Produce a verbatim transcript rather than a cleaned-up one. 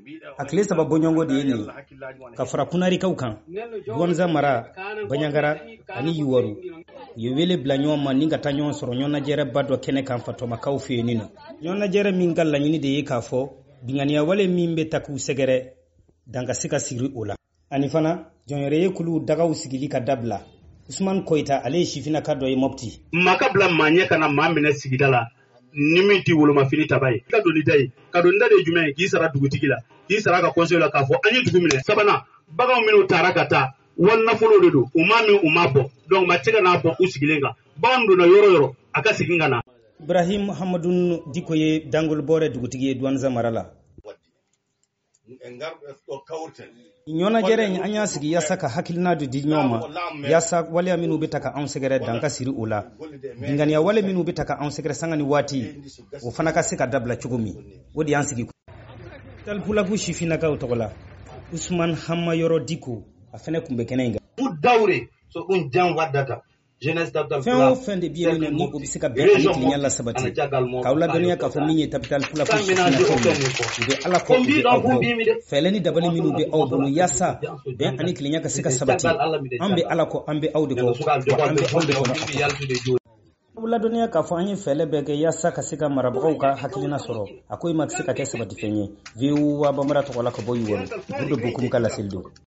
akile sababu nyongo de ne ka fara kunari kaukan duwanza mara banyangara ani yuwaru yewele bla nyoma ninga tanyon soro nyona jere badwa kene kan fato makaw fe nino nyona jere min galla nyini de ka fo bingania wale mimbe taku segere danga sika siri ola ani fana jonyere yekulu daga usigili ka dabla Usman Koita ale shifina kado e mopti makabla manye kana mamene sigidala nimiti woloma fini tabai kado ni dai kado ndade jume ki sara dugutigila ki sara ka conseil la ka fo anyi dugumine sabana baga minu tarakata wonna folo dedo umami umabo donc matega na fo usigilenga bando na yoro yoro aka siginga na Ibrahim Hamadun Dikoye dangol bore dugutigi Douane Marala nyona jere anya sigi ya saka hakilna du di nyoma ya sa wale aminu bitaka an segere danka siri ula bingani ya wale minu bitaka an segere sangani wati o fana ka sika dabla chugumi wodi an sigi tal pula ku shifina ka utokola Usman Hamma Yoro Diko afene kumbe kenenga pour daure so un jan wadata jeunesse dabdal feo fende biye ni ni ko bisika be ani klinya la sabati kawla dunya ka fo minye capital pula ko de ala ko be feleni dabali minu be awbulu yasa be ani klinya ka sika sabati ambe ala ko ambe awde ko ambe awde ko wala dunya ka fo anyi fele be ke yasa ka sika marabako ka hakilina soro akoy mak sika ke sabati fenye viu wa bamara to wala ko boyu won budo bukum kala sildo